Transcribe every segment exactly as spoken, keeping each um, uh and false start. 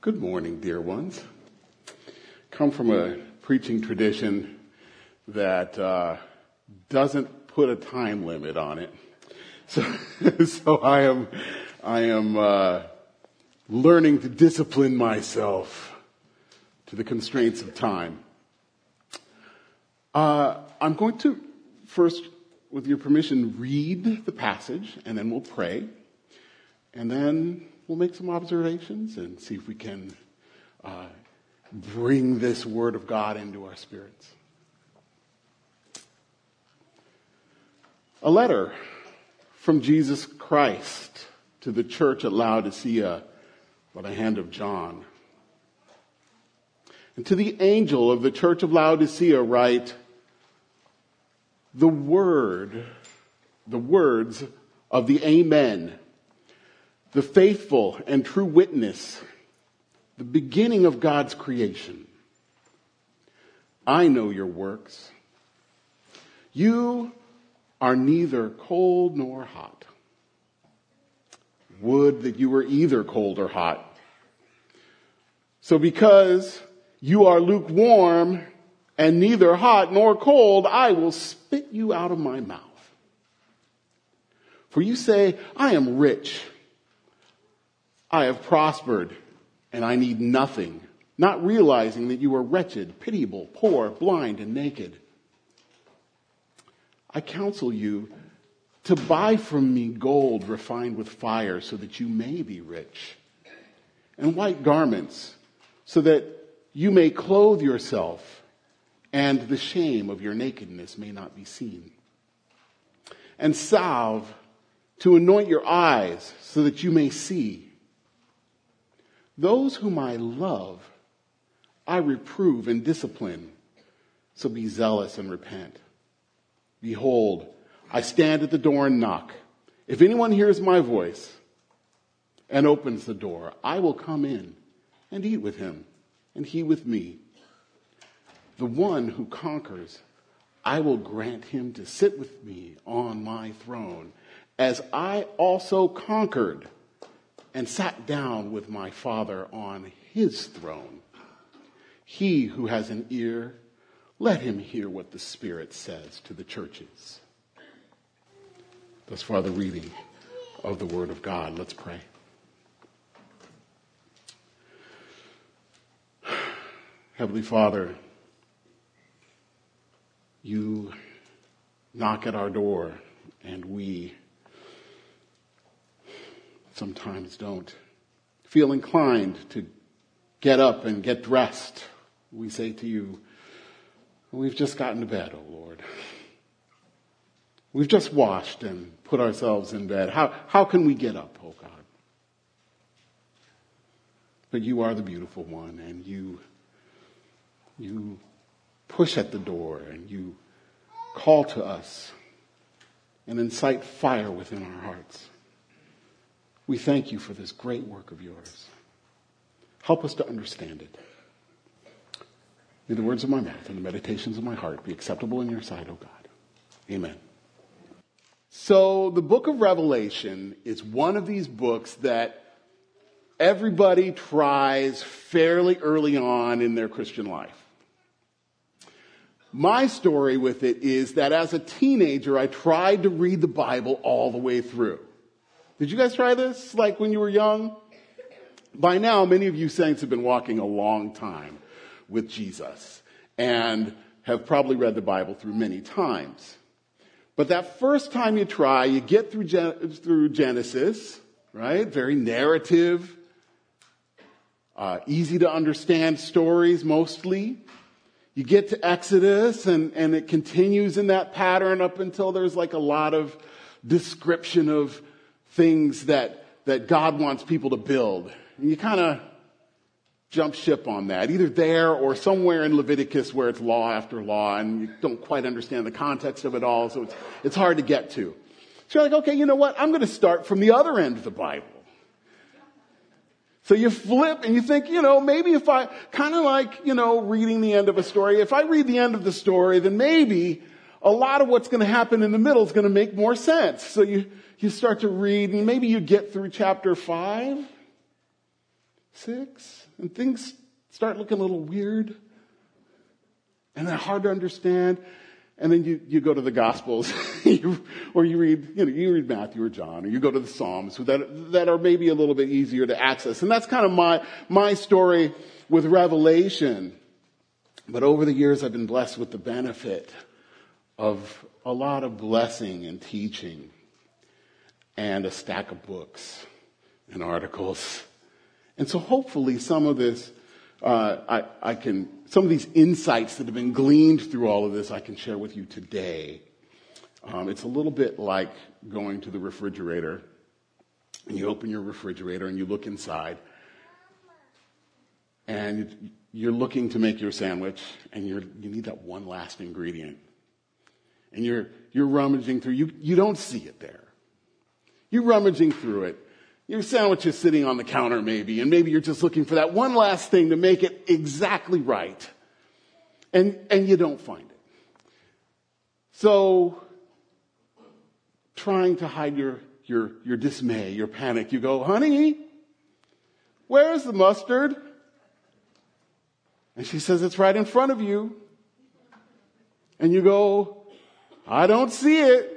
Good morning, dear ones. Come from a preaching tradition that uh, doesn't put a time limit on it. So, so I am, I am uh, learning to discipline myself to the constraints of time. Uh, I'm going to first, with your permission, read the passage, and then we'll pray, and then we'll make some observations and see if we can uh, bring this Word of God into our spirits. A letter from Jesus Christ to the church at Laodicea by the hand of John. And to the angel of the church of Laodicea write, the word, the words of the Amen, the faithful and true witness, the beginning of God's creation. I know your works. You are neither cold nor hot. Would that you were either cold or hot. So because you are lukewarm and neither hot nor cold, I will spit you out of my mouth. For you say, I am rich. I have prospered, and I need nothing, not realizing that you are wretched, pitiable, poor, blind, and naked. I counsel you to buy from me gold refined with fire so that you may be rich, and white garments so that you may clothe yourself, and the shame of your nakedness may not be seen. And salve to anoint your eyes so that you may see. Those whom I love, I reprove and discipline, so be zealous and repent. Behold, I stand at the door and knock. If anyone hears my voice and opens the door, I will come in and eat with him, and he with me. The one who conquers, I will grant him to sit with me on my throne, as I also conquered and sat down with my Father on his throne. He who has an ear, let him hear what the Spirit says to the churches. Thus far the reading of the Word of God. Let's pray. Heavenly Father, you knock at our door, and we sometimes don't feel inclined to get up and get dressed. We say to you, we've just gotten to bed, oh Lord. We've just washed and put ourselves in bed. How, how can we get up, oh God? But you are the beautiful one, and you, you push at the door, and you call to us and incite fire within our hearts. We thank you for this great work of yours. Help us to understand it. May the words of my mouth and the meditations of my heart be acceptable in your sight, O God. Amen. So the book of Revelation is one of these books that everybody tries fairly early on in their Christian life. My story with it is that as a teenager, I tried to read the Bible all the way through. Did you guys try this, like when you were young? By now, many of you saints have been walking a long time with Jesus and have probably read the Bible through many times. But that first time you try, you get through Gen- through Genesis, right? Very narrative, uh, easy to understand stories mostly. You get to Exodus, and, and it continues in that pattern up until there's like a lot of description of things that, that God wants people to build. And you kind of jump ship on that, either there or somewhere in Leviticus where it's law after law and you don't quite understand the context of it all, so it's, it's hard to get to. So you're like, okay, you know what? I'm going to start from the other end of the Bible. So you flip and you think, you know, maybe if I, kind of like, you know, reading the end of a story, if I read the end of the story, then maybe a lot of what's going to happen in the middle is going to make more sense. So you, you start to read, and maybe you get through chapter five, six, and things start looking a little weird and then hard to understand. And then you, you go to the Gospels, you, or you read, you know, you read Matthew or John, or you go to the Psalms that, that are maybe a little bit easier to access. And that's kind of my, my story with Revelation. But over the years, I've been blessed with the benefit of a lot of blessing and teaching and a stack of books and articles. And so hopefully some of this, uh, I, I can, some of these insights that have been gleaned through all of this, I can share with you today. Um, it's a little bit like going to the refrigerator, and you open your refrigerator and you look inside, and you're looking to make your sandwich, and you're, you need that one last ingredient. And you're, you're rummaging through, you, you don't see it there. You're rummaging through it. Your sandwich is sitting on the counter maybe, and maybe you're just looking for that one last thing to make it exactly right. And, and you don't find it. So, trying to hide your, your, your dismay, your panic, you go, honey, where's the mustard? And she says, it's right in front of you. And you go, I don't see it.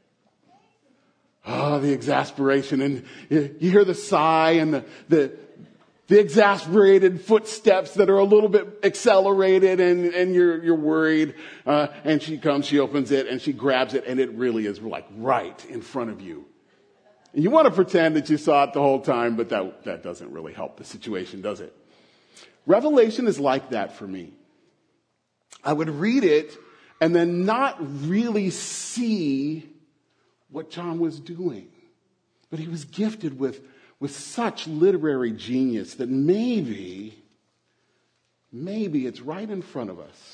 Oh, the exasperation. And you hear the sigh and the, the, the exasperated footsteps that are a little bit accelerated, and, and you're, you're worried. Uh, and she comes, she opens it, and she grabs it, and it really is like right in front of you. And you want to pretend that you saw it the whole time, but that, that doesn't really help the situation, does it? Revelation is like that for me. I would read it and then not really see what John was doing. But he was gifted with, with such literary genius that maybe, maybe it's right in front of us.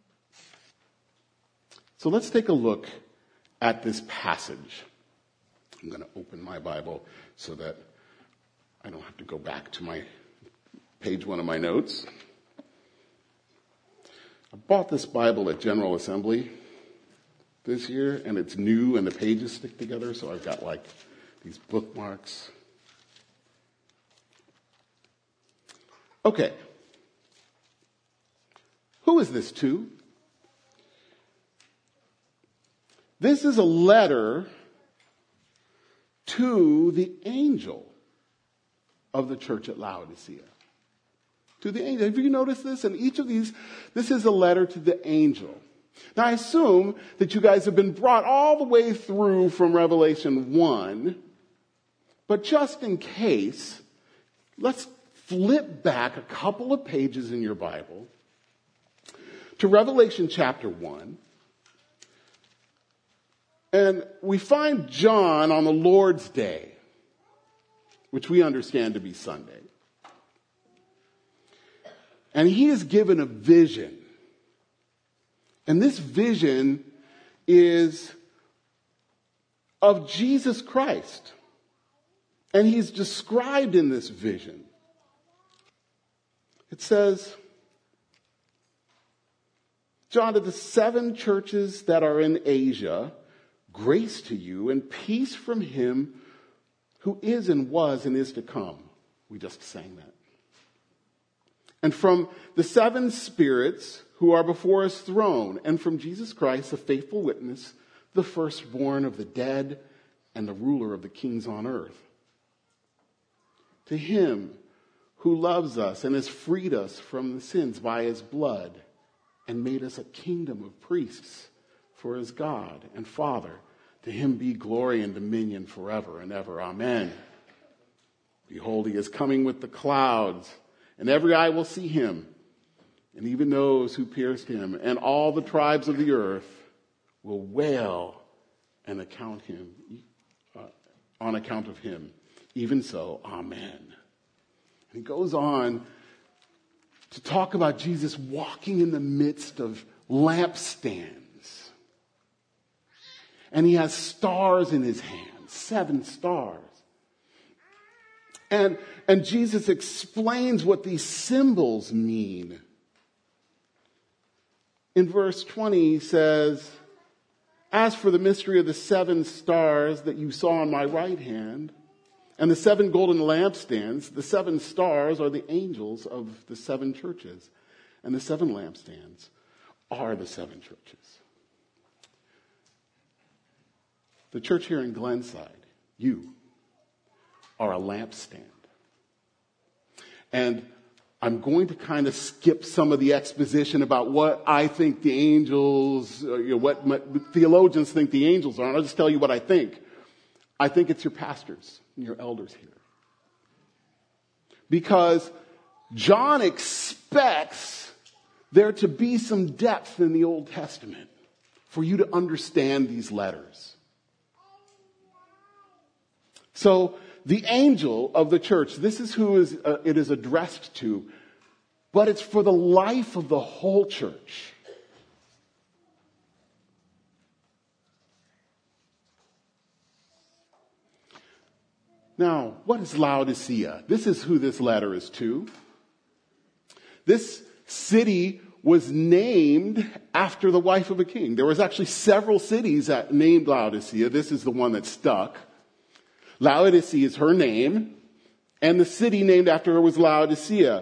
So let's take a look at this passage. I'm going to open my Bible so that I don't have to go back to my page one of my notes. I bought this Bible at General Assembly this year, and it's new and the pages stick together, so I've got like these bookmarks. Okay. Who is this to? This is a letter to the angel of the church at Laodicea. To the angel. Have you noticed this? In each of these, this is a letter to the angel. Now, I assume that you guys have been brought all the way through from Revelation one, but just in case, let's flip back a couple of pages in your Bible to Revelation chapter one. And we find John on the Lord's Day, which we understand to be Sunday. And he is given a vision. And this vision is of Jesus Christ. And he's described in this vision. It says, John, to the seven churches that are in Asia, grace to you and peace from him who is and was and is to come. We just sang that. And from the seven spirits who are before his throne, and from Jesus Christ, the faithful witness, the firstborn of the dead and the ruler of the kings on earth. To him who loves us and has freed us from the sins by his blood and made us a kingdom of priests for his God and Father. To him be glory and dominion forever and ever. Amen. Behold, he is coming with the clouds, and every eye will see him, and even those who pierced him, and all the tribes of the earth will wail and account him uh, on account of him. Even so, amen. And he goes on to talk about Jesus walking in the midst of lampstands. And he has stars in his hands, seven stars. And, and Jesus explains what these symbols mean. In verse twenty, he says, as for the mystery of the seven stars that you saw on my right hand, And the seven golden lampstands, the seven stars, are the angels of the seven churches. And the seven lampstands are the seven churches. The church here in Glenside, you are a lampstand. And I'm going to kind of skip some of the exposition about what I think the angels, you know, what my, theologians think the angels are. And I'll just tell you what I think. I think it's your pastors and your elders here. Because John expects there to be some depth in the Old Testament for you to understand these letters. So the angel of the church, this is who is, uh, it is addressed to, but it's for the life of the whole church. Now, what is Laodicea? This is who this letter is to. This city was named after the wife of a king. There was actually several cities that named Laodicea. This is the one that stuck. Laodicea is her name, and the city named after her was Laodicea.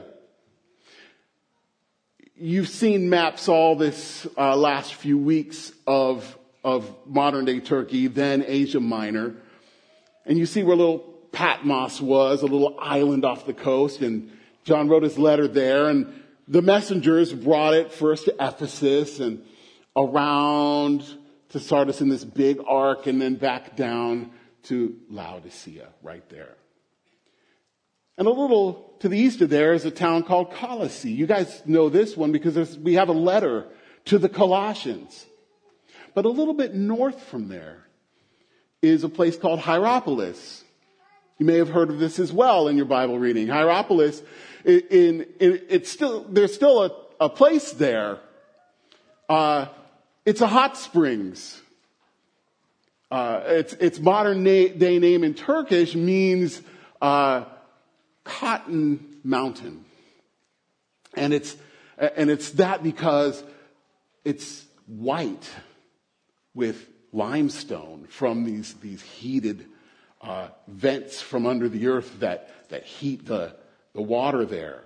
You've seen maps all this uh, last few weeks of, of modern-day Turkey, then Asia Minor. And you see where little Patmos was, a little island off the coast, and John wrote his letter there, and the messengers brought it first to Ephesus and around to Sardis in this big arc, and then back down to Laodicea right there. And a little to the east of there is a town called Colossae. You guys know this one because there's, we have a letter to the Colossians. But a little bit north from there is a place called Hierapolis. You may have heard of this as well in your Bible reading. Hierapolis, in, in, in it's still there's still a, a place there. Uh, it's a hot springs. Uh, its its modern na- day name in Turkish means uh, cotton mountain, and it's and it's that because it's white with limestone from these these heated uh, vents from under the earth that that heat the the water there.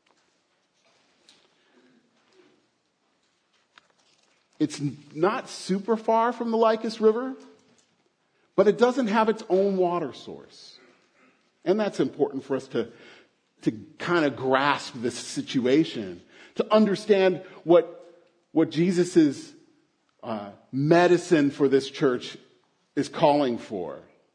It's not super far from the Lycus River, but it doesn't have its own water source. And that's important for us to, to kind of grasp this situation, to understand what, what Jesus' uh, medicine for this church is calling for.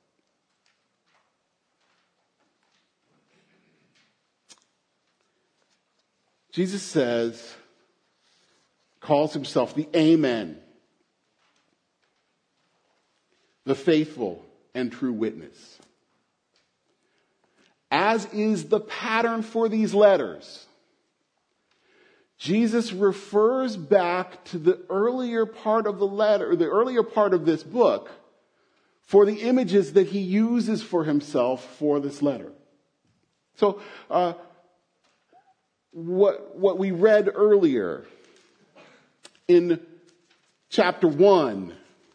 Jesus says, calls himself the Amen, the faithful and true witness. As is the pattern for these letters, Jesus refers back to the earlier part of the letter, the earlier part of this book, for the images that he uses for himself for this letter. So, uh, what, what we read earlier in chapter one,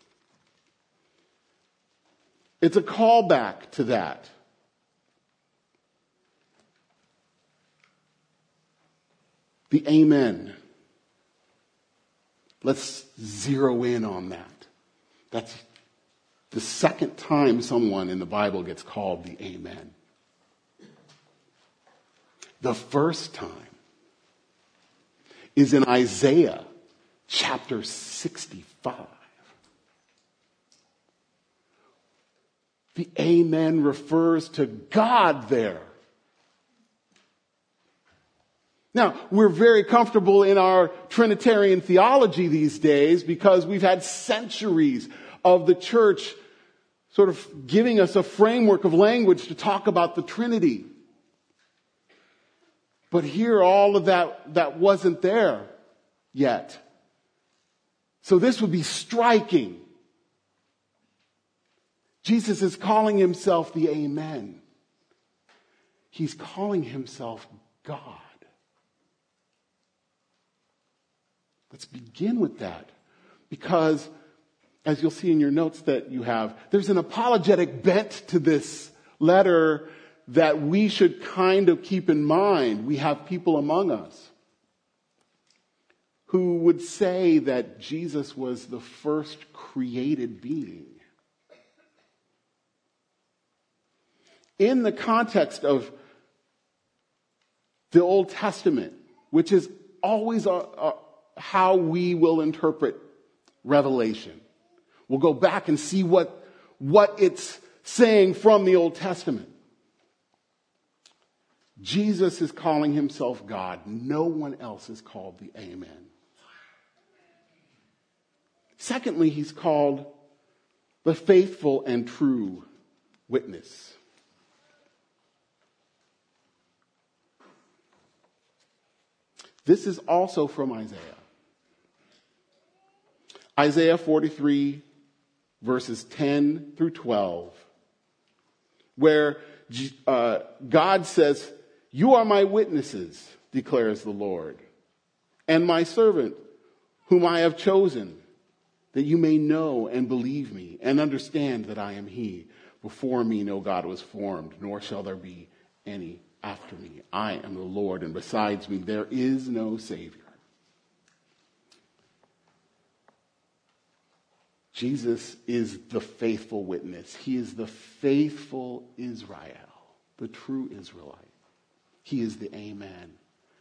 it's a callback to that. The Amen. Let's zero in on that. That's the second time someone in the Bible gets called the Amen. The first time is in Isaiah chapter sixty-five. The Amen refers to God there. Now, we're very comfortable in our Trinitarian theology these days because we've had centuries of the church sort of giving us a framework of language to talk about the Trinity. But here, all of that, that wasn't there yet. So this would be striking. Jesus is calling himself the Amen. He's calling himself God. Let's begin with that. Because, as you'll see in your notes that you have, there's an apologetic bent to this letter that we should kind of keep in mind. We have people among us who would say that Jesus was the first created being. In the context of the Old Testament, which is always a, a, how we will interpret Revelation. We'll go back and see what, what it's saying from the Old Testament. Jesus is calling himself God. No one else is called the Amen. Secondly, he's called the faithful and true witness. This is also from Isaiah. Isaiah forty-three, verses ten through twelve, where uh, God says, "You are my witnesses, declares the Lord, and my servant, whom I have chosen, that you may know and believe me, and understand that I am he. Before me no God was formed, nor shall there be any after me. I am the Lord, and besides me there is no Savior." Jesus is the faithful witness. He is the faithful Israel, the true Israelite. He is the Amen.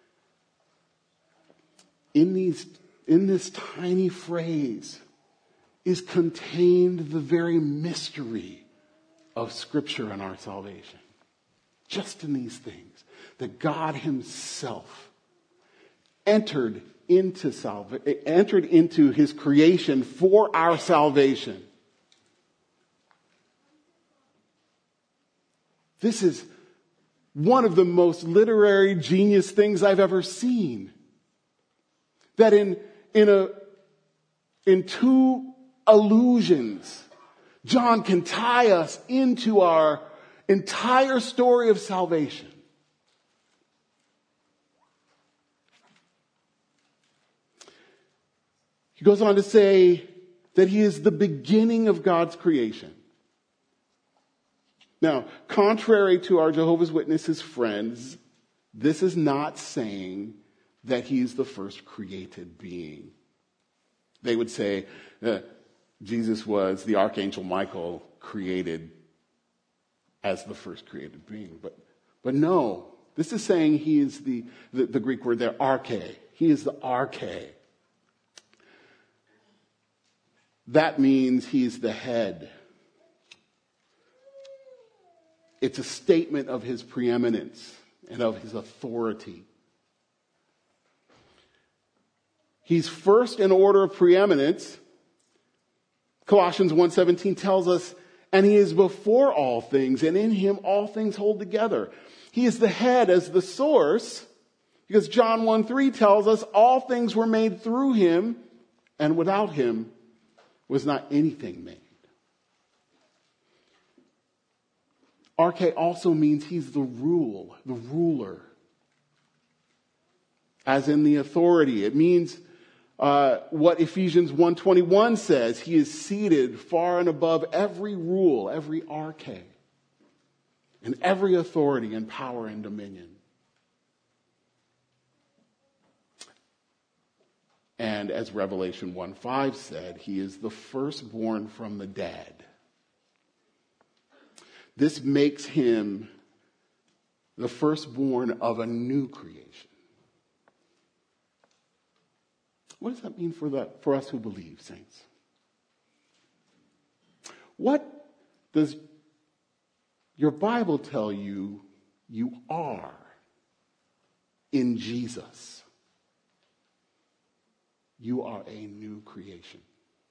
In these, in this tiny phrase is contained the very mystery of Scripture and our salvation. Just in these things, that God himself entered into salva- entered into his creation for our salvation. This is one of the most literary genius things I've ever seen. That in, in, a, in two allusions, John can tie us into our entire story of salvation. He goes on to say that he is the beginning of God's creation. Now, contrary to our Jehovah's Witnesses friends, this is not saying that he is the first created being. They would say that Jesus was the Archangel Michael created as the first created being. But, but no, this is saying he is the, the, the Greek word there, arche. He is the arche. That means he's the head. It's a statement of his preeminence and of his authority. He's first in order of preeminence. Colossians one seventeen tells us, and he is before all things, and in him all things hold together. He is the head as the source, because John one three tells us all things were made through him, and without him was not anything made. Arche also means he's the rule, the ruler. As in the authority. It means uh, what Ephesians one twenty-one says. He is seated far and above every rule, every arche, and every authority and power and dominion. And as Revelation one five said, he is the firstborn from the dead. This makes him the firstborn of a new creation. What does that mean for, the, for us who believe, saints? What does your Bible tell you you are in Jesus? You are a new creation.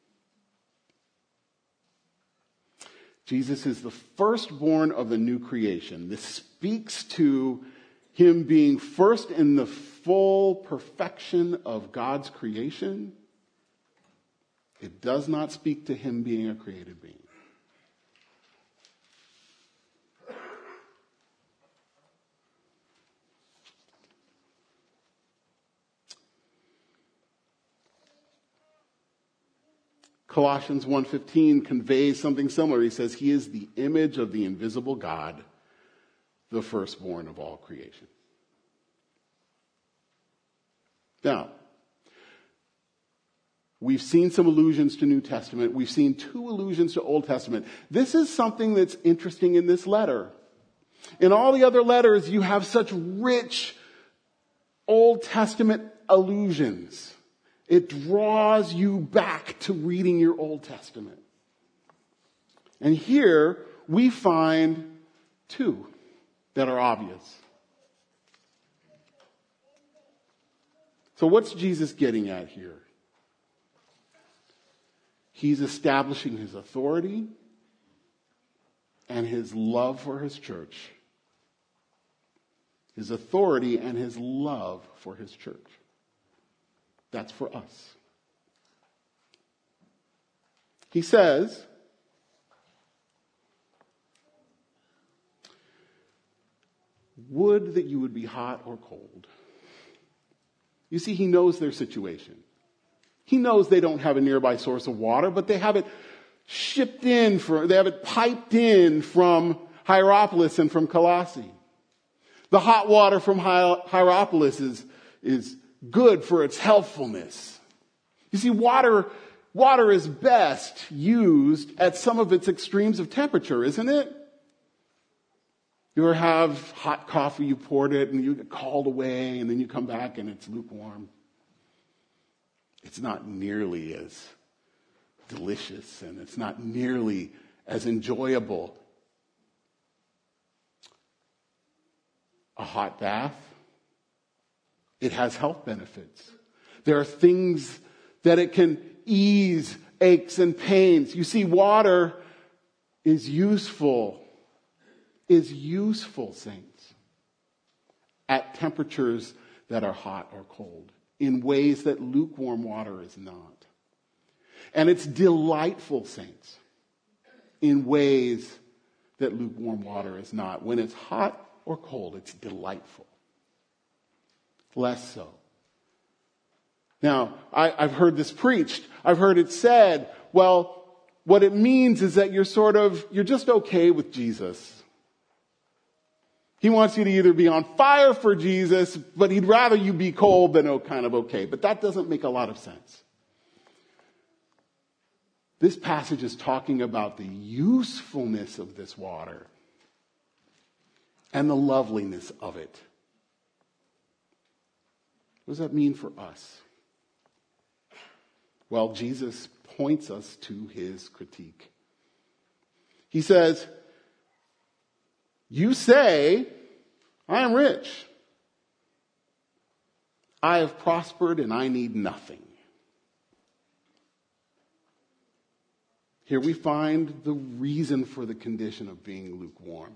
Jesus is the firstborn of the new creation. This speaks to him being first in the full perfection of God's creation. It does not speak to him being a created being. Colossians one fifteen conveys something similar. He says, he is the image of the invisible God, the firstborn of all creation. Now, we've seen some allusions to New Testament. We've seen two allusions to Old Testament. This is something that's interesting in this letter. In all the other letters, you have such rich Old Testament allusions. It draws you back to reading your Old Testament. And here we find two that are obvious. So what's Jesus getting at here? He's establishing his authority and his love for his church. His authority and his love for his church. That's for us. He says, would that you would be hot or cold. You see, he knows their situation. He knows they don't have a nearby source of water, but they have it shipped in, for, they have it piped in from Hierapolis and from Colossae. The hot water from Hierapolis is, is good for its healthfulness. You see, water, water is best used at some of its extremes of temperature, isn't it? You ever have hot coffee, you poured it, and you get called away, and then you come back and it's lukewarm. It's not nearly as delicious, and it's not nearly as enjoyable. A hot bath, it has health benefits. There are things that it can ease aches and pains. You see, water is useful, is useful, saints, at temperatures that are hot or cold, in ways that lukewarm water is not. And it's delightful, saints, in ways that lukewarm water is not. When it's hot or cold, it's delightful. Less so. Now, I, I've heard this preached. I've heard it said, well, what it means is that you're sort of, you're just okay with Jesus. He wants you to either be on fire for Jesus, but he'd rather you be cold than oh, kind of okay. But that doesn't make a lot of sense. This passage is talking about the usefulness of this water and the loveliness of it. What does that mean for us? Well, Jesus points us to his critique. He says, you say, I am rich. I have prospered and I need nothing. Here we find the reason for the condition of being lukewarm.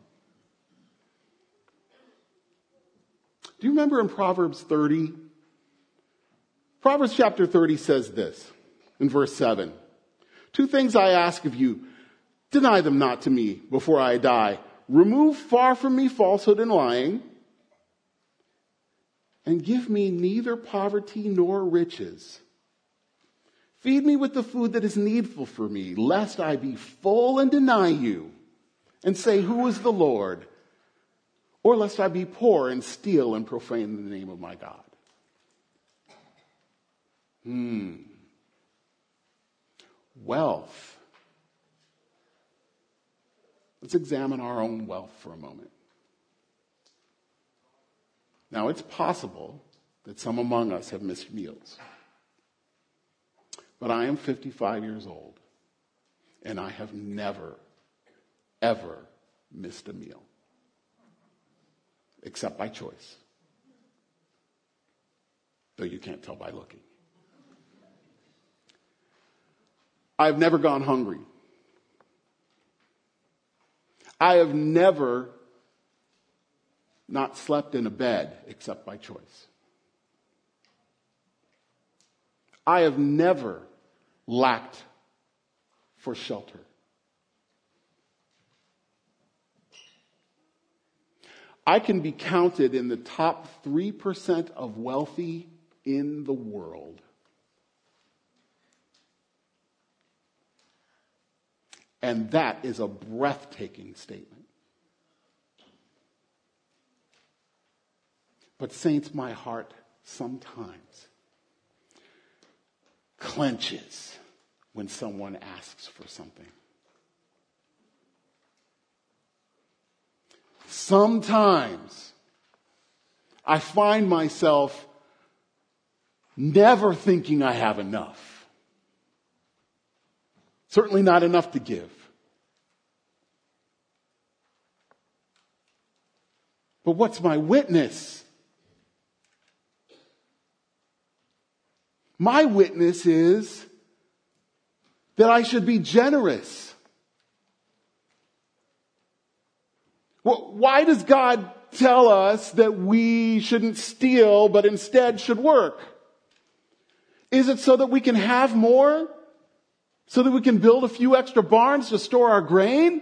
Do you remember in Proverbs thirty? Proverbs chapter thirty says this in verse seven. Two things I ask of you, deny them not to me before I die. Remove far from me falsehood and lying, and give me neither poverty nor riches. Feed me with the food that is needful for me, lest I be full and deny you, and say, who is the Lord? Or lest I be poor and steal and profane the name of my God. Hmm. Wealth. Let's examine our own wealth for a moment. Now, it's possible that some among us have missed meals. But I am fifty-five years old, and I have never, ever missed a meal. Except by choice. Though you can't tell by looking. I've never gone hungry. I have never not slept in a bed except by choice. I have never lacked for shelter. I can be counted in the top three percent of wealthy in the world. And that is a breathtaking statement. But saints, my heart sometimes clenches when someone asks for something. Sometimes I find myself never thinking I have enough. Certainly not enough to give. But what's my witness? My witness is that I should be generous. Well, why does God tell us that we shouldn't steal, but instead should work? Is it so that we can have more? So that we can build a few extra barns to store our grain?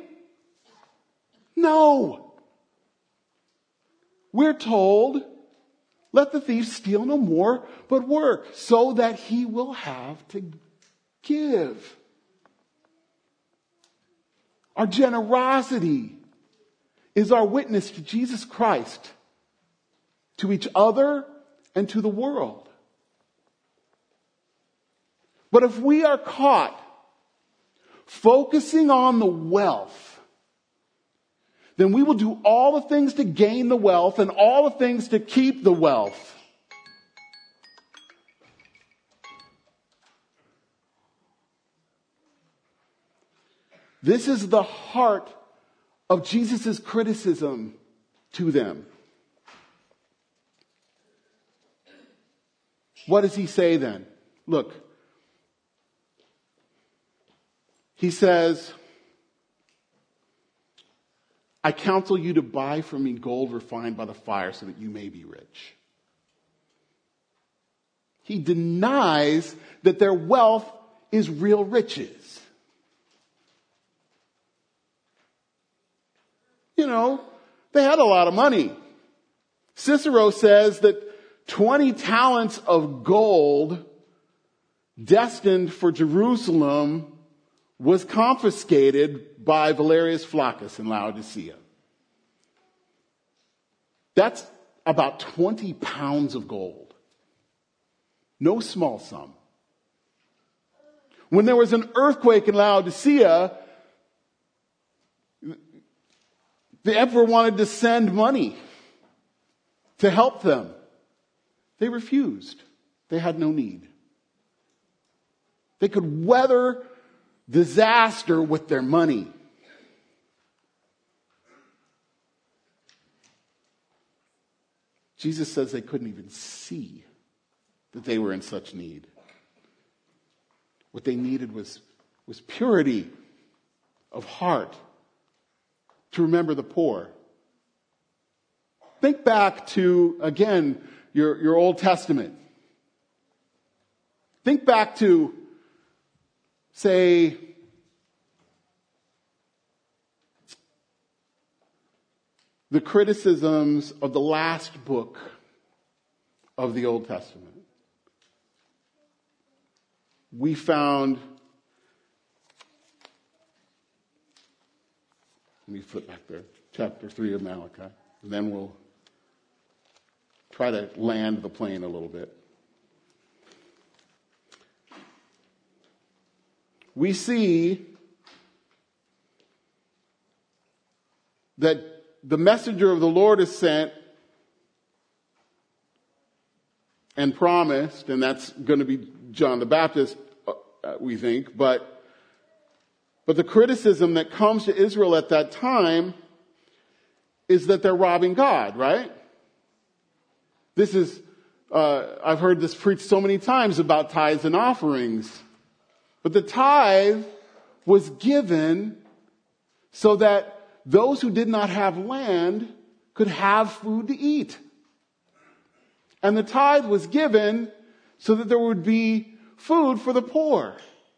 No. We're told, let the thief steal no more, but work, so that he will have to give. Our generosity is our witness to Jesus Christ, to each other, and to the world. But if we are caught focusing on the wealth, then we will do all the things to gain the wealth and all the things to keep the wealth. This is the heart of Jesus' criticism to them. What does he say then? Look, he says, I counsel you to buy from me gold refined by the fire so that you may be rich. He denies that their wealth is real riches. You know, they had a lot of money. Cicero says that twenty talents of gold destined for Jerusalem was confiscated by Valerius Flaccus in Laodicea. That's about twenty pounds of gold. No small sum. When there was an earthquake in Laodicea, the emperor wanted to send money to help them. They refused. They had no need. They could weather disaster with their money. Jesus says they couldn't even see that they were in such need. What they needed was, was purity of heart, to remember the poor. Think back to, again, your, your Old Testament. Think back to, say, the criticisms of the last book of the Old Testament. We found, let me flip back there, chapter three of Malachi, and then we'll try to land the plane a little bit. We see that the messenger of the Lord is sent and promised, and that's going to be John the Baptist, uh, we think, but but the criticism that comes to Israel at that time is that they're robbing God, right? This is, uh, I've heard this preached so many times about tithes and offerings. But the tithe was given so that those who did not have land could have food to eat. And the tithe was given so that there would be food for the poor.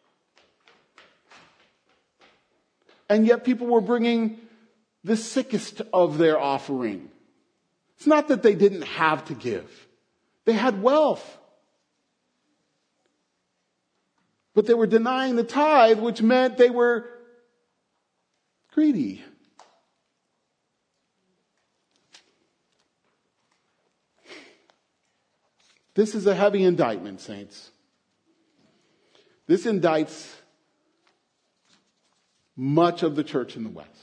And yet people were bringing the sickest of their offering. It's not that they didn't have to give. They had wealth. But they were denying the tithe, which meant they were greedy. This is a heavy indictment, saints. This indicts much of the church in the West.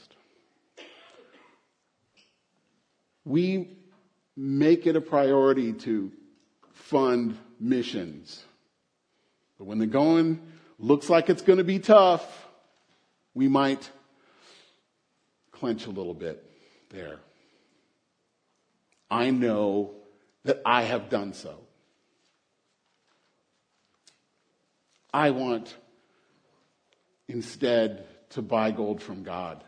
We make it a priority to fund missions. But when the going looks like it's going to be tough, we might clench a little bit there. I know that I have done so. I want instead to buy gold from God.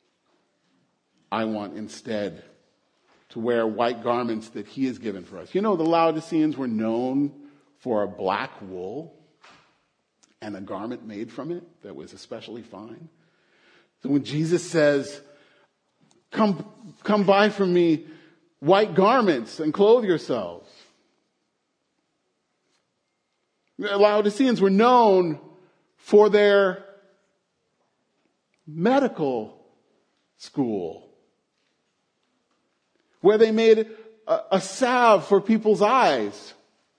I want instead to wear white garments that he has given for us. You know, the Laodiceans were known for a black wool and a garment made from it that was especially fine. So when Jesus says, come, come buy from me white garments and clothe yourselves. The Laodiceans were known for their medical school, where they made a, a salve for people's eyes.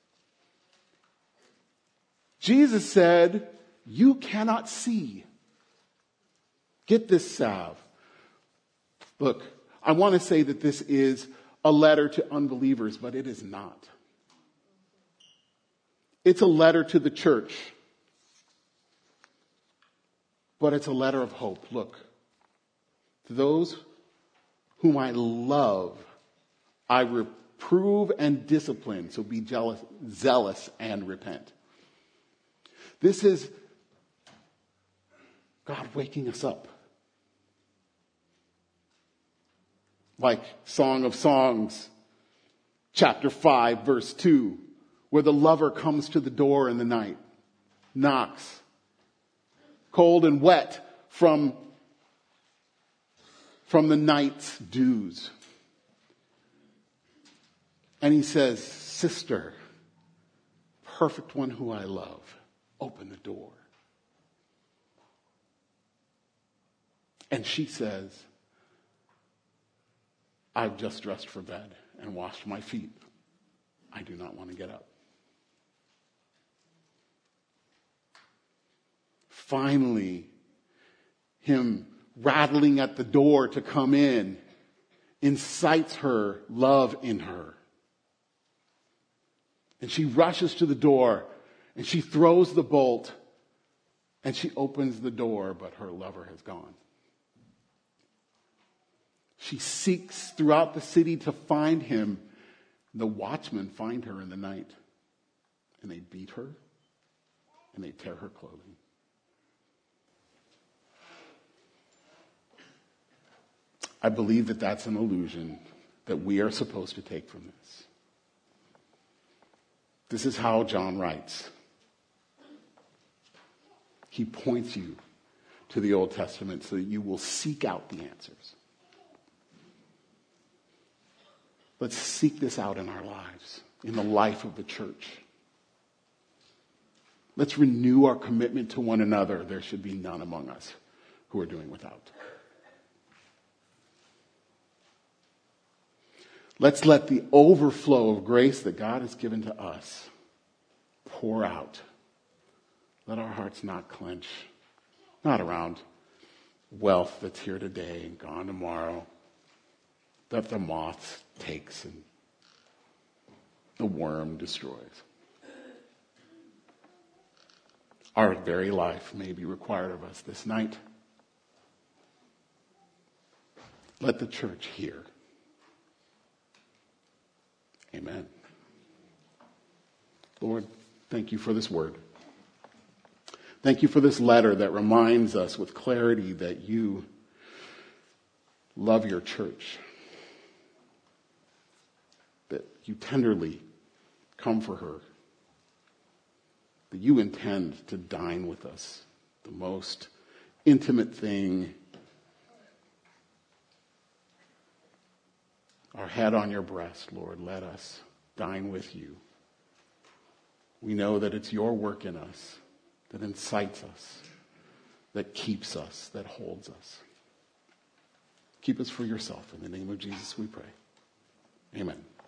Jesus said, you cannot see. Get this salve. Look, I want to say that this is a letter to unbelievers, but it is not. It's a letter to the church, but it's a letter of hope. Look, to those whom I love, I reprove and discipline, so be jealous, zealous and repent. This is God waking us up. Like Song of Songs, chapter five, verse two, where the lover comes to the door in the night, knocks, cold and wet from, from the night's dews. And he says, sister, perfect one who I love, open the door. And she says, I've just dressed for bed and washed my feet. I do not want to get up. Finally, him rattling at the door to come in incites her love in her. And she rushes to the door and she throws the bolt and she opens the door, but her lover has gone. She seeks throughout the city to find him. The watchmen find her in the night and they beat her and they tear her clothing. I believe that that's an illusion that we are supposed to take from this. This is how John writes. He points you to the Old Testament so that you will seek out the answers. Let's seek this out in our lives, in the life of the church. Let's renew our commitment to one another. There should be none among us who are doing without. Let's let the overflow of grace that God has given to us pour out. Let our hearts not clench, not around wealth that's here today and gone tomorrow, that the moth takes and the worm destroys. Our very life may be required of us this night. Let the church hear. Amen. Lord, thank you for this word. Thank you for this letter that reminds us with clarity that you love your church, that you tenderly come for her, that you intend to dine with us, the most intimate thing, our head on your breast, Lord, let us dine with you. We know that it's your work in us that incites us, that keeps us, that holds us. Keep us for yourself. In the name of Jesus we pray. Amen.